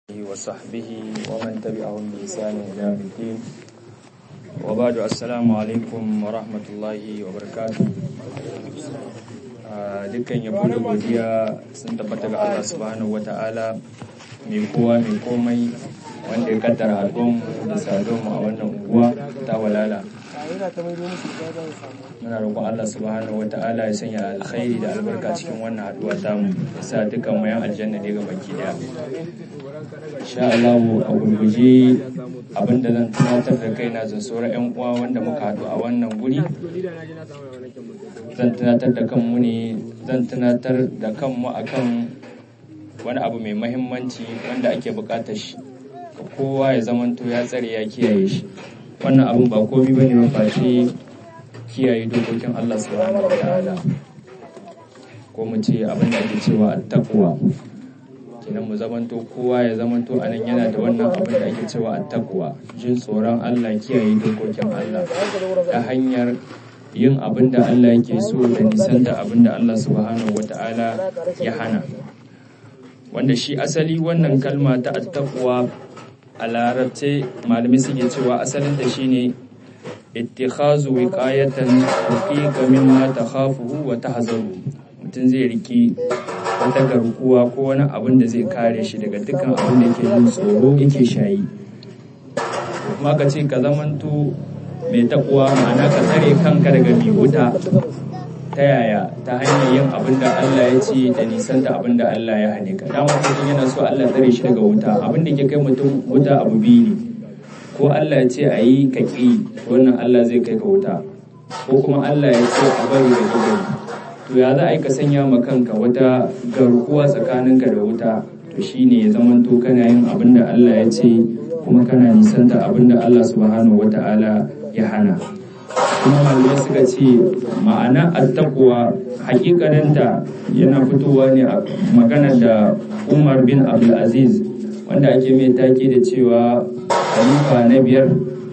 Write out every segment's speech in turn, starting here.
وصحبه ومن تبعهم بإحسان إلى يوم الدين وبعد السلام عليكم ورحمة الله وبركاته. dukkan yabo da godiya sun tabbata ga Allah subhanahu wata'ala mai kowa mai komai wanda ya kaddara haɗuwan da saduwan mu a wannan unguwa ta Walala. Muna roƙon Allah subhanahu wata'ala ya sanya alkhairi da albarka cikin wannan haɗuwa tamu, ya sa dukkan mu yan aljanna ne ga baki daya. Insha Allah a gurguje abinda zan tunatar da kaina da sauran yan uwa wanda muka haɗu a wannan guri, zan tunatar da kanmu akan wani abu mai mahimmanci wanda ake buƙatar shi kowa ya zamanto ya tsare ya kiyaye shi. Wannan abun ba komai bane ba face kiyaye dokokin Allah subhanahu wataala, ko mu ce abin da ake cewa at-taqwa. Kenan mu zamanto kowa ya zamanto anan yana da wannan abin da ake cewa at-taqwa, jin tsoron Allah, kiyaye dokokin Allah ta hanyar yin abin da Allah yake so da nisan da abin da Allah subhanahu wataala ya hana. Wanda shi asali wannan kalma ta at-taqwa a larabce malamai suke cewa asalin da shine ittikhazu wiqayatan tuqiqa mimma takhafuhu wa tahzaru. Mutum zai riki wata garkuwa ko wani abin da zai kare shi daga dukkan abin da yake jin tsoro yake shayi. Kuma ka ce ka zamanto mai takwa, ma'ana ka tsare kanka daga wuta. Ta yaya? Ta hanyar yin abin da Allah ya ce da nisan da abin da Allah ya hane ka. Dama mutum yana so Allah tsare shi daga wuta. Abin da ke kai mutum wuta abu biyu ne, ko Allah ya ce a yi ka ƙi, wannan Allah zai kai ka wuta, ko kuma Allah ya ce a bari da ka bari. To ya za a yi ka sanya ma kanka wata garkuwa tsakaninka da wuta? To shine ya zamanto kana yin abin da Allah ya ce kuma kana nisan da abin da Allah subhanahu wata'ala ya hana. Kuma malamai suka ce ma'ana at-taqwa hakikaninta yana fitowa ne a maganar da Umar bin Abdul Aziz, wanda ake mai take da cewa khalifa na biyar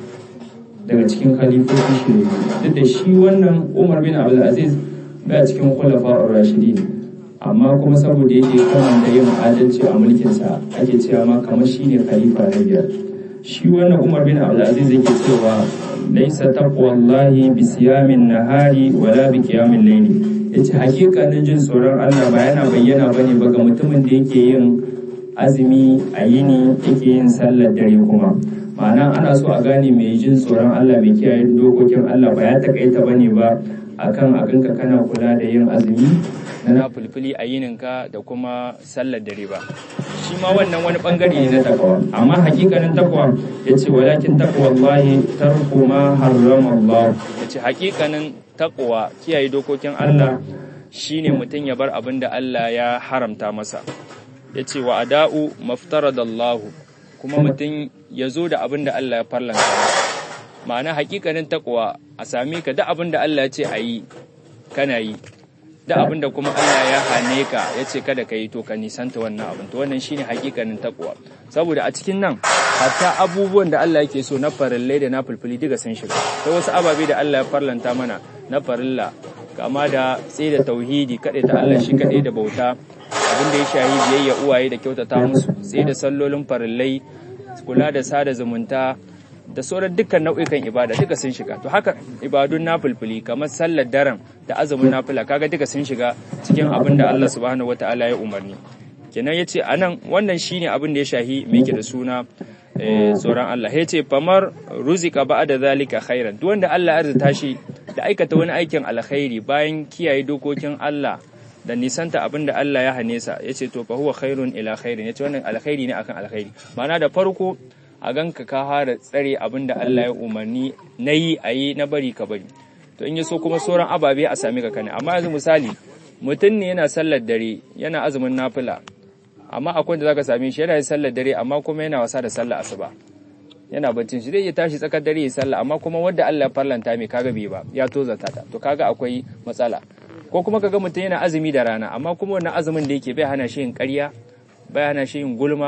daga cikin khalifofi shi. Duk da shi wannan Umar bin Abdul Aziz ba cikin khulafa'ur rashidin, amma kuma saboda yake kamanta yin adalci a mulkinsa ake cewa ma kamar shine khalifa na biyar. Shi wannan Umar bin Abdul Aziz yake cewa laisa taqwallahi bi siyamin nahari wala bi qiyamil layli. Yace hakikanin jin tsoron Allah ba yana bayyana bane ba ga mutumin da yake yin azumi a yini yake yin sallar dare kuma. Ma'ana ana so a gane mai jin tsoron Allah, mai kiyaye dokokin Allah, ba ya takaita bane ba akan abinka kana kula da yin azumi na fulfuli a yininka da kuma sallar dare ba. Shi ma wannan wani bangare ne na takwa, amma hakikanin takwa yace walakin taqwallahi tarku ma harrama Allah. Yace hakikanin takwa, kiyaye dokokin Allah, shine mutum ya bar abin da Allah ya haramta masa. Yace wa ada'u maftaradallahu, kuma mutum ya zo da abin da Allah ya farlanta masa. Ma'ana hakikanin takwa a sami ka da abin da Allah ya ce a yi kana yi, da abin da kuma Allah ya hane ka ya ce kada ka yi, to ka nisanta wannan abin. To wannan shine hakikanin takwa, saboda a cikin nan hatta abubuwan da Allah yake so na farillai da na fulfuli duka sun shiga. Sai wasu ababe da Allah ya farlanta mana na farilla, kama da sai da tauhidi, kaɗai ta Allah shi kaɗai da bauta, abin da ya shahi biyayya uwaye da kyautata musu, sai da sallolin farillai, kula da sada zumunta da sauran dukkan nau'ikan ibada duka sun shiga. To haka ibadun nafilfili kamar sallar daren da azumin nafila, kaga duka sun shiga cikin abin da Allah subhanahu wataala ya umarni. Kenan yace anan wannan shine abin da ya shahi me yake da suna tsoron Allah. Yace famar ruzika ba'da zalika khairan, duk wanda Allah ya arzuta shi da aikata wani aikin alkhairi bayan kiyaye dokokin Allah da nisanta abin da Allah ya hane sa, yace to fa huwa khairun ila khairin. Yace wannan alkhairi ne akan alkhairi. Ma'ana da farko a ganka ka hara tsare abin da Allah ya umarni na yi a yi, na bari ka bari. To in yi so kuma sauran ababe a sami ka kane. Amma yanzu misali mutum ne yana sallar dare, yana azumin nafila, amma akwai da zaka same shi yana yin sallar dare amma kuma yana wasa da sallar asuba, yana baccin shi, zai iya tashi tsakar dare ya sallah, amma kuma wanda Allah ya farlanta mai kaga bai ba, ya tozata ta. To kaga akwai matsala. Ko kuma kaga mutum yana azumi da rana, amma kuma wannan azumin da yake bai hana shi yin ƙarya, bai hana shi yin gulma,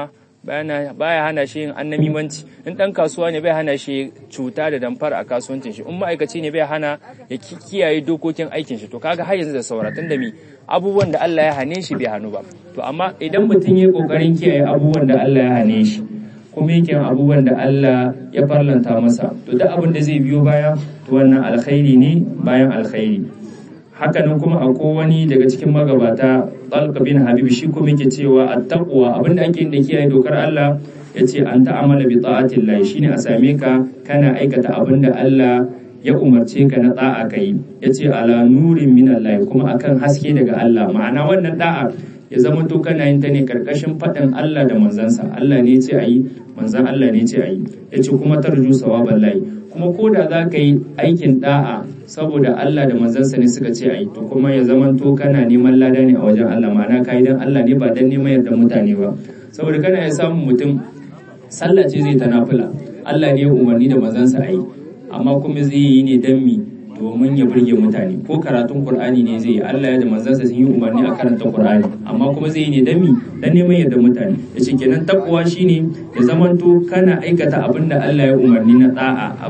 baya hana shi yin annamimanci, in dan kasuwa ne bai hana shi cuta da damfar a kasuwancin shi, in ma'aikaci ne bai hana ya kiyaye dokokin aikin shi. To kaga har yanzu da saura, tunda mi abubuwan da Allah ya hane shi bai hanu ba. To amma idan mutum ya kokarin kiyaye abubuwan da Allah ya hane shi kuma yake abubuwan da Allah ya farlanta masa, to duk abin da zai biyo baya to wannan alkhairi ne bayan alkhairi. Hakanan kuma akwai wani daga cikin magabata Talq bin Habib shi kuma yake cewa at-taqwa abinda ake da kiyaye dokar Allah yace an ta'amala bi ta'atillah shine a same ka kana aikata abinda Allah ya umarce ka na da'a kai, yace ala nurin min Allah kuma akan haske daga Allah. Ma'ana wannan da'a ya zama to kana yin ta ne karkashin fadin Allah da manzansa. Allah ne yace ayi, manzan Allah ne yace ayi, yace kuma tarju sawaballahi, kuma koda za ka yi aikin da'a saboda Allah da manzansa ne suka ce ayi, to kuma ya zamanto kana neman lada ne a wajen Allah. Ma'ana kai dan Allah ne ba dan neman yarda mutane ba. Saboda kana ya samu mutum sallah ce zai ta nafila, Allah ne ya umarni da manzansa ayi, amma kuma zai yi ne dan mi domin ya burge mutane. Ko karatun Qur'ani ne zai yi, Allah ya da manzansa sun yi umarni a karanta Qur'ani, amma kuma zai yi ne dan mi dan neman yarda mutane. Yace kenan takwa shine ya zamanto kana aikata abinda Allah ya umarni na da'a a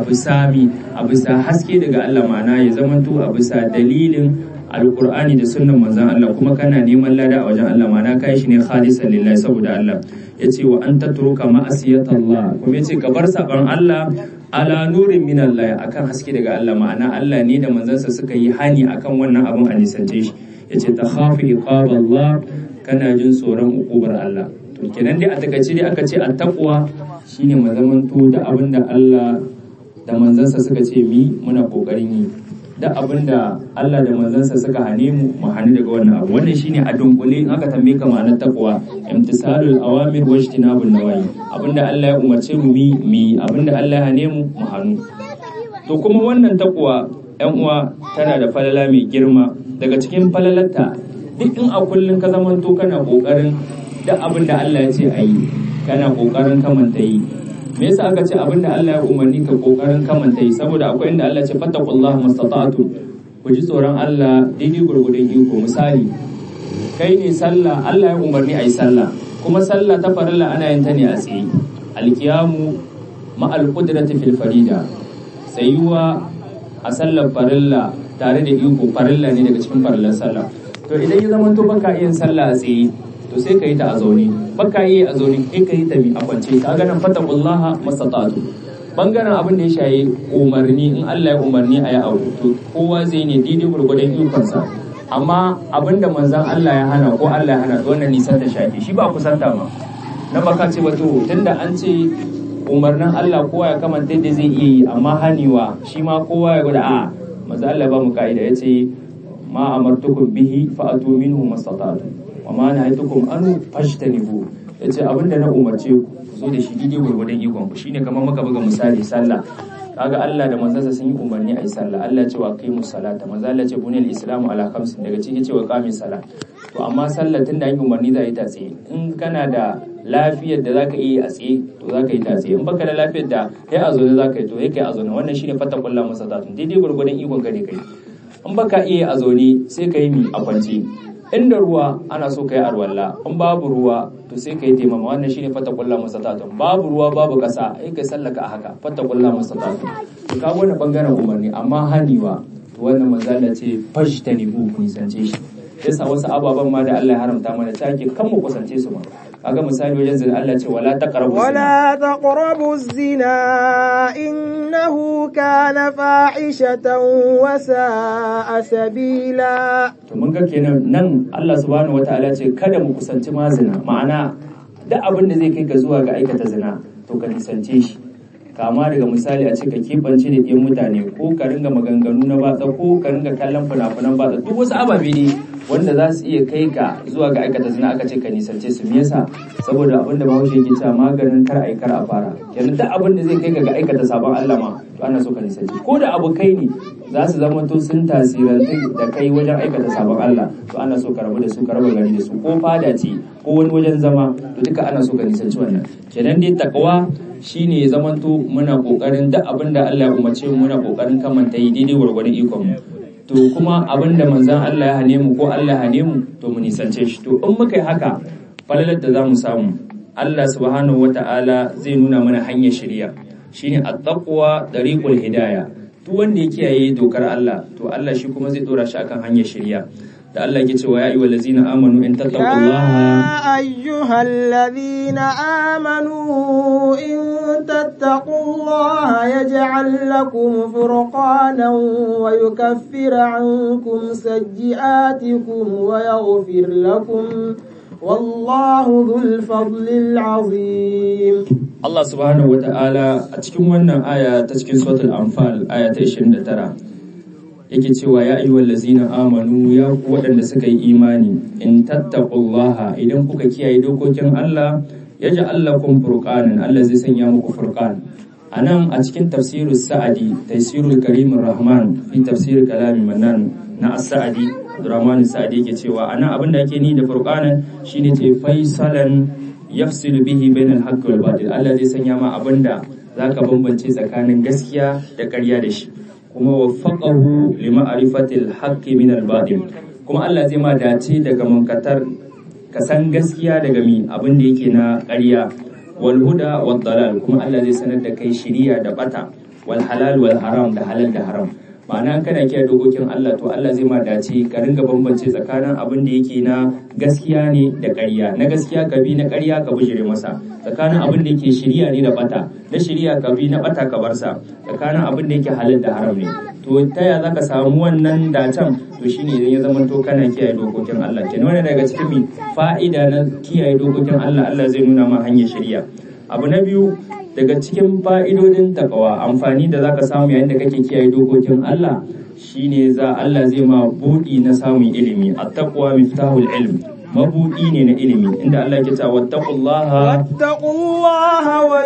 bisa haske daga Allah. Ma'ana ya zamanto a bisa dalilin alqur'ani da sunnan manzon Allah, kuma kana neman lada a wajen Allah. Ma'ana kai shi ne khalisan lillahi saboda Allah. Yace wa anta turuka ma'asiyatallah, kuma yace ka bar saban Allah ala nurin min Allah akan haske daga Allah. Ma'ana Allah ne da manzansa suka yi hani akan wannan abun a nisance shi. Yace takhafu iqaballah, kana jin tsoron ukubar Allah. To kenan dai a takaice dai aka ce at-taqwa shine mu zamanto da abinda Allah da manzansa suka ce mi muna kokarin yi, da abinda Allah da manzansa suka hane mu hani daga wannan abu. Wannan shine a dunkule in aka tambaye ka ma'anar taqwa, imtisalul awamir wa ijtinabun nawahi, abinda Allah ya umarce mu mi abinda Allah ya hane mu hanu. To kuma wannan taqwa ƴan uwa tana da falala mai girma. Daga cikin falalarta, duk in a kullun ka zamanto kana kokarin da abinda Allah ya ce ayi, kana kokarin kamanta yi. Me yasa aka ce abinda Allah ya umarni ka kokarin kamanta yi? Saboda akwai inda Allah ya ce fattaqullaha mastata'tu, ku ji tsoron Allah daidai gurgudun iko. Misali, kai ne sallah, Allah ya umarni ayi sallah, kuma sallah ta farilla ana yin ta ne a tsaye. Alqiyamu ma'al qudrati fil farida, tsayuwa a sallar farilla tare da iko farilla ne daga cikin farillan sallah. To idan ya zama to baka yin sallah a tsaye, to sai ka yi ta a zaune. Baka yi a zaune kai ka yi ta a kwance. Ka ga nan fattaqullaha mastata'tu. Bangaren abin da ya shayi umarni, in Allah ya umarni a yi abu, to kowa zai ne daidai gurgurdan ikonsa. Amma abin da manzon Allah ya hana ko Allah ya hana, to wannan nisan ta shafi shi ba kusanta ma. Na baka ce ba to tunda an ce umarnin Allah kowa ya kamanta yadda zai iya yi, amma haniwa shi ma kowa ya gwada a manzon Allah ba mu ka'ida, yace ma amartukum bihi fa'atu minhu mastata'tu wa ma nahaytukum anhu fajtanibu. Yace abinda na umarce ku zo da shi daidai gurgurdan ikon ku. Shine kamar muka buga misali sallah, kaga Allah da manzansa sun yi umarni ayi sallah. Allah ya ce wa qimus salata, manzo Allah ya ce bunil islamu ala khamsin, daga ciki ce wa qamis salat. To amma sallah tunda an yi umarni za a yi ta tsaye. In kana da lafiyar da zaka yi a tsaye, to zaka yi ta tsaye. In baka da lafiyar da kai a zaune zaka yi, to kai a zaune. Wannan shine fattaqullaha mastata'tum, daidai gurgurdan ikon ka ne kai. In baka iya a zaune sai ka yi mi a kwance. Inda ruwa ana so ka yi arwalla, in babu ruwa to sai ka yi taimama. Wannan shine fattaqullaha mastata'tum. Babu ruwa babu kasa ai kai sallaka a haka, fattaqullaha mastata'tum. To ka wannan bangaren umarni, amma haniwa to wannan manzala ce fajtanibu, ku nisance shi. Yasa wasu ababan ma da Allah ya haramta mana take kan mu kusance su ma. Kaga misali wajen zina, Allah ce wala taqrabu zina innahu kana fahishatan wa sa'a sabila. To mun ga kenan nan Allah subhanahu wataala ce kada mu kusanci ma zina. Ma'ana duk abin da zai kai ka zuwa ga aikata zina to ka nisance shi. Kama daga misali a ce ka kebance da ɗiyan mutane, ko ka ringa maganganu na batsa, ko ka ringa kallon fina-finan batsa, duk wasu ababe ne wanda za su iya kai ka zuwa ga aikata zina. Aka ce ka nisance su. Me yasa? Saboda abin da Bahaushe yake cewa maganin kar a kar a fara. Yanzu duk abin da zai kai ka ga aikata sabon Allah ma, to ana so ka nisance. Ko da abokai ne za su zama to sun tasirantu da kai wajen aikata sabon Allah, to ana so ka rabu da su, ka raba gari da su. Ko fada ce ko wani wajen zama, to duka ana so ka nisanci wannan. Kenan dai takawa shine ya zamanto muna kokarin duk abin da Allah ya umarce mu muna kokarin kamanta yi daidai gwargwadon ikon mu. To kuma abin da manzon Allah ya hane mu ko Allah ya hane mu, to mu nisance shi. To in muka yi haka, falalar da zamu samu Allah subhanahu wata'ala zai nuna mana hanyar shari'a shine at-taqwa dariqul hidayah. Duk wanda ya kiyaye dokar Allah to Allah shi kuma zai dora shi akan hanyar shari'a. da Allah yake cewa ya ayyuhal ladzina amanu in tattaqullaha ya ayyuhal ladzina amanu in tattaqullaha yaj'al lakum furqanan wa yukaffir 'ankum sayyi'atikum wa yaghfir lakum wallahu dhul fadlil 'azim. Allah subhanahu wata'ala a cikin wannan aya ta cikin suratul anfal aya ta 29 yake cewa ya ayyuhal ladzina amanu ya ku waɗanda suka yi imani in tattaqullaha idan kuka kiyaye dokokin Allah yaj'al lakum furqanan Allah zai sanya muku furqan. Anan a cikin tafsirus sa'adi tafsirul karimur rahman fi tafsir kalami mannan na as-sa'adi Abdurrahman Sa'adi yake cewa anan abinda ake ni da furqanan shine ce faisalan yafsilu bihi bainal haqqi wal batil. Allah zai sanya ma abinda zaka bambance tsakanin gaskiya da ƙarya da shi, kuma waffaqahu lima'rifatil haqqi min al batil. Kuma Allah zai ma dace daga munkatar ka san gaskiya daga abinda yake na ƙarya, wal huda wad dalal. Kuma Allah zai sanar da kai shiriya da bata, wal halal wal haram da halal da haram. Ma'ana kana kiyaye dokokin Allah to Allah zai ma dace ka ringa bambance tsakanin abin da yake na gaskiya ne da ƙarya, na gaskiya ka bi, na ƙarya ka bujire masa, tsakanin abin da yake shiriya ne da bata, na shiriya ka bi, na bata ka bar sa, tsakanin abin da yake halal da haram ne. To ta ya zaka samu wannan dacen? To shine idan ya zama to kana kiyaye dokokin Allah. Kenan wannan daga cikin fa'ida na kiyaye dokokin Allah, Allah zai nuna ma hanyar shiriya. Abu na biyu daga cikin fa'idodin takawa, amfani da zaka samu yayin da kake kiyaye dokokin Allah shine Allah zai ma buɗi na samun ilimi. At-taqwa miftahul ilm, mabuɗi ne na ilimi, inda Allah yake cewa wattaqullaha wa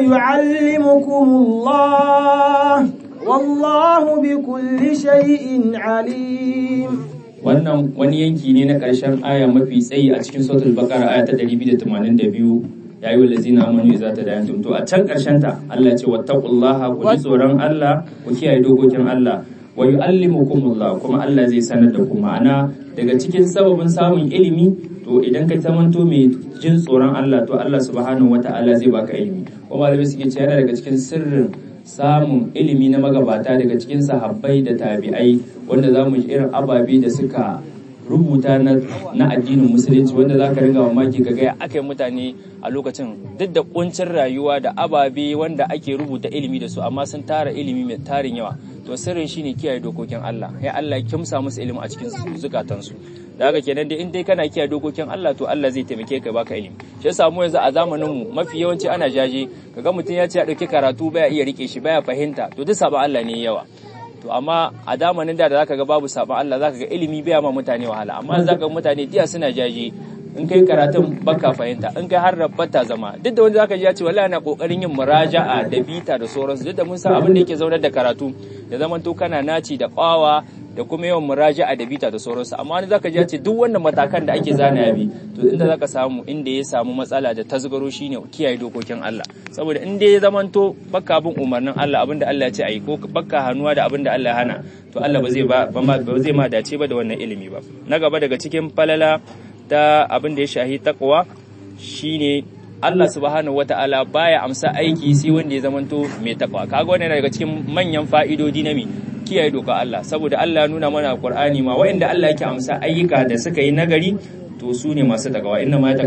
yu'allimukumullah wallahu bikulli shay'in alim. Wannan wani yanki ne na ƙarshen aya mafi tsayi a cikin suratul baqara aya ta 282. ya yi wallazina amanu idza tadayantum. To a can karshen ta Allah ce wattaqullaha, ku ji tsoron Allah, ku kiyaye dokokin Allah, wa yuallimukumullah, kuma Allah zai sanar da ku. Ma'ana daga cikin sababin samun ilimi to idan ka zamanto mai jin tsoron Allah to Allah subhanahu wata'ala zai baka ilimi. Kuma malamai suke cewa yana daga cikin sirrin samun ilimi na magabata daga cikin sahabbai da tabi'ai, wanda zamu ji irin ababe da suka rubuta na addinin musulunci, wanda za ka ringa mamaki ka gaya aka yi mutane a lokacin duk da kuncin rayuwa da ababe wanda ake rubuta ilimi da su, amma sun tara ilimi mai tarin yawa. To sirrin shine kiyaye dokokin Allah, ya Allah ya kimsa musu ilimi a cikin zukatansu. Da haka kenan dai in dai kana kiyaye dokokin Allah to Allah zai taimake ka baka ilimi. Shi yasa mu yanzu a zamanin mu mafi yawanci ana jaje, kaga mutum ya ce ya dauki karatu baya iya rike shi, baya fahimta, to duk sabon Allah ne yawa. To amma a zamanin da zaka ga babu sabon Allah, zaka ga ilimi bai ma mutane wahala, amma zaka ga mutane diya suna jaje, in kai karatun baka fahimta, in kai har rabbata zama. Duk da wanda zaka ji ya ce wallahi na kokarin yin muraja'a da bita da sauransu, duk da mun san abin da yake zaunar da karatu da zaman to kana naci da kwawa da kuma yawan muraja'a da bita da sauransu. Amma wani zaka ji ya ce duk wannan matakan da ake zana ya bi, to inda zaka samu inda ya samu matsala da tasgaro shine kiyaye dokokin Allah. Saboda inda ya zamanto baka bin umarnin Allah, abinda Allah ya ce ayi, ko baka hannuwa da abinda Allah ya hana, to Allah ba zai ma dace ba da wannan ilimi ba. Na gaba daga cikin falala da abin da ya shahi taqwa shine Allah subhanahu wata'ala baya amsa aiki sai wanda ya zamanto mai taqwa. Kaga wannan daga cikin manyan fa'idodi na kiyaye doka Allah, saboda Allah ya nuna mana Qur'ani ma wa'inda Allah yake amsa ayyuka da suka yi nagari to su ne masu takawa. Inna ma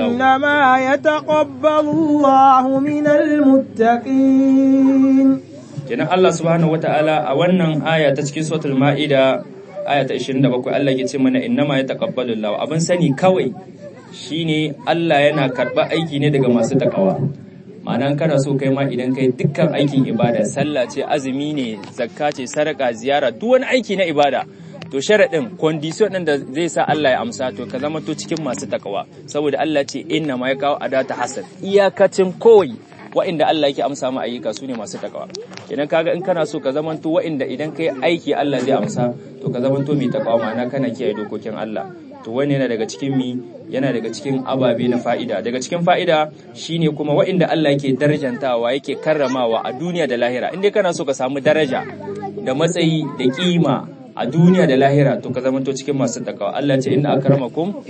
yataqabbalu Allahu minal muttaqin. Kenan Allah subhanahu wata'ala a wannan aya ta cikin suratul Ma'ida aya ta 27 Allah yake ce mana inna ma yataqabbalu Allahu, abin sani kawai shine Allah yana karba aiki ne daga masu takawa. Ma'ana kana so kai ma idan kai dukkan aikin ibada, sallah ce, azumi ne, zakka ce, sadaka, ziyara, duk wani aiki na ibada, to sharadin condition din da zai sa Allah ya amsa to ka zama to cikin masu takawa. Saboda Allah ce inna ma ya kawo adata hasad, iyakacin kowai wa'inda Allah yake amsa ma ayyuka su ne masu takawa. Kenan kaga in kana so ka zama to wa'inda idan kai aiki Allah zai amsa, to ka zama to mai takawa, ma'ana kana kiyaye dokokin Allah. To wani yana daga cikin yana daga cikin ababe na fa'ida. Daga cikin fa'ida shine kuma wa'inda Allah yake darajantawa, yake karramawa a duniya da lahira. Inda kana so ka samu daraja da matsayi da kima a duniya da lahira to ka zamanto cikin masu takawa. Allah ce inna akramakum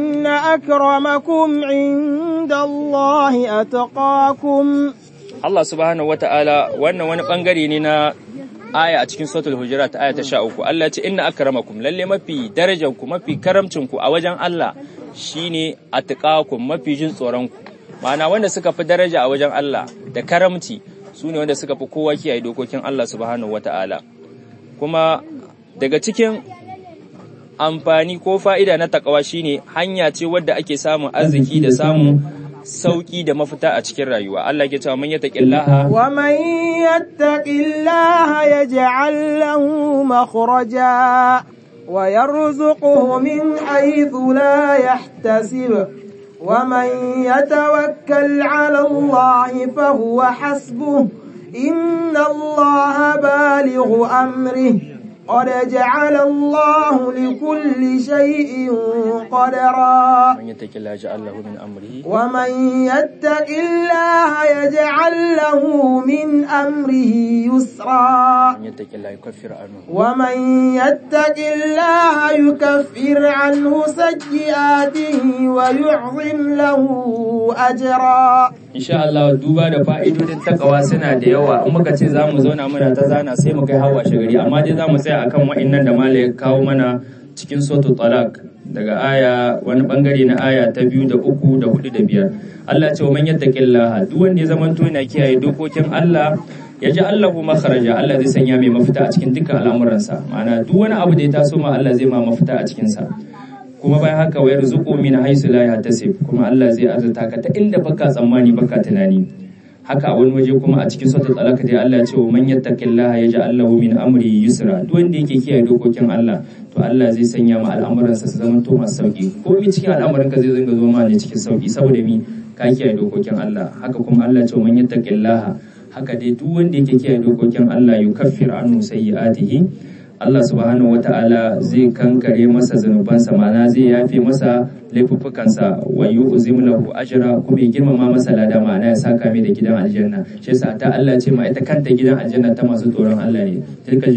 indallahi atqakum. Allah subhanahu wata'ala wannan wani bangare ne na aya a cikin suratul hujurat aya ta 13. Allah ce inna akramakum lalle mafi darajanku mafi karamcinku a wajen Allah shine atqakum mafi jin tsoron ku. Ma'ana wanda suka fi daraja a wajen Allah da karamci su ne wanda suka fi kowa kiyaye dokokin Allah subhanahu wata'ala. Kuma daga cikin amfani ko fa'ida na takawa shine hanya ce wadda ake samun arziki da samun sauki da mafita a cikin rayuwa. Allah ke cewa man yattaqillaha wa man yattaqillaha yaj'al lahu makhraja wa yarzuquhu min haythu la yahtasib. ومن يتوكل على الله فهو حسبه إن الله بالغ أمره قد جعل الله لكل شيء قدرا من يتق الله يجعل له من أمره ومن يتق الله يجعل له من أمره يسرا من يتق الله يكفر عنه ومن يتق الله يكفر عنه سيئاته ويعظم له أجرا. إن شاء الله duba da fa'idodin takawa suna da yawa. In muka ce zamu zauna muna ta zana sai mu kai hawa shagari, amma dai zamu tsaya akan wa'annan da Malam ya kawo mana cikin suratul talaq daga aya wani bangare na aya ta 2 da 3 da 4 da 5. Allah ya ce man yattaqillaha duk wanda ya zamanto yana kiyaye dokokin Allah ya ji Allahu makharaja Allah zai sanya mai mafita a cikin dukkan al'amuransa. Ma'ana duk wani abu da ya taso ma Allah zai ma mafita a cikin sa. Kuma bayan haka wa yarzuqu min haythu la yahtasib kuma Allah zai azurta ka ta inda baka tsammani baka tunani. Haka a wani waje kuma a cikin suratul talaq dai Allah ya ce wa man yattaqillaha yaj'al lahu min amri yusra duk wanda yake kiyaye dokokin Allah to Allah zai sanya ma al'amuransa su zama to masu sauki. Komai cikin al'amuranka zai dinga zo ma ne cikin sauki saboda mi ka kiyaye dokokin Allah. Haka kuma Allah ya ce wa man yattaqillaha haka dai duk wanda yake kiyaye dokokin Allah yukaffir anhu sayyi'atihi Allah subhanahu wata'ala zai kankare masa zanubansa, ma'ana zai yafe masa laifuffukansa wa yu'zim lahu ajra kuma ya girmama masa lada, ma'ana ya saka mai da gidan aljanna. Shi yasa ta Allah ce ma ita kanta gidan aljanna ta masu tsoron Allah ne. Tilkal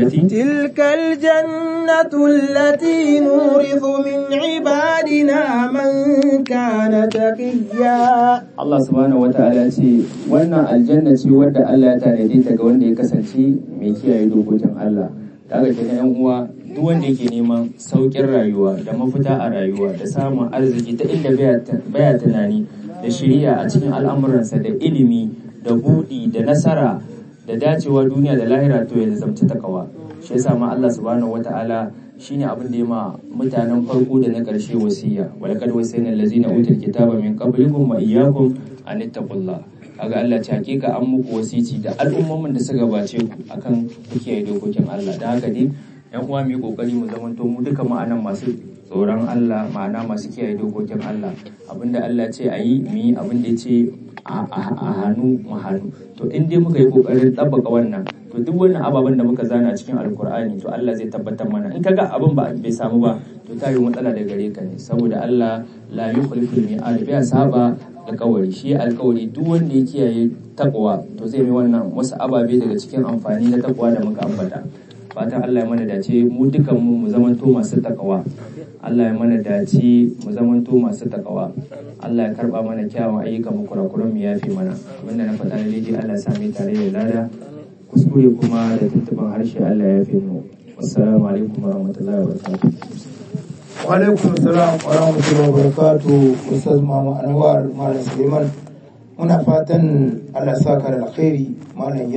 jannatu allati nurithu min ibadina man kana taqiyya. Allah subhanahu wata'ala ce wannan aljanna ce wadda Allah ya tanade ta ga wanda ya kasance mai kiyaye dokokin Allah. Daga kenan yan uwa duk wanda yake neman saukin rayuwa da mafita a rayuwa da samun arziki ta inda baya tunani da shiriya a cikin al'amuransa da ilimi da buɗi da nasara da dacewa duniya da lahira to ya zamci takawa. Shi yasa ma Allah subhanahu wataala shine abin da ya ma mutanen farko da na ƙarshe wasiya walaqad wasayna allazina utul kitaba min qablikum wa iyyakum an ittaqullah. Kaga Allah ce hakika an muku wasici da al'ummomin da suka gabace ku akan ku kiyaye dokokin Allah. Da haka dai yan uwa mu yi kokari mu zamanto mu duka ma'anan masu tsoron Allah, ma'ana masu kiyaye dokokin Allah. Abinda Allah ce a yi mu yi, abinda ya ce a hannu mu hannu. To in dai muka yi kokarin tabbaka wannan to duk wannan ababen da muka zana cikin alkur'ani to Allah zai tabbatar mana. In kaga abin bai samu ba to ta yi matsala da gare ka ne, saboda Allah la yukhliful mi'ad bai saba alkawari. Shi alkawari duk wanda ya kiyaye takwa to zai mai wannan wasu ababe daga cikin amfani na takwa da muka ambata. Fatan Allah ya mana dace mu dukan mu zamanto masu takawa. Allah ya mana dace mu zamanto masu takawa. Allah ya karba mana kyawun ayyukan mu, kurakuran mu yafi mana. Abinda na faɗa daidai Allah ya sa mu tare da lada, kuskure kuma da tuntuban harshe Allah ya yafe mu. Assalamu alaikum warahmatullahi wabarakatuh. Wa'alaikun salam wa rahmatullahi wa barakatuh. Ustaz Muhammad Anwar Malam Suleiman, muna fatan Allah saka da alkhairi. Malam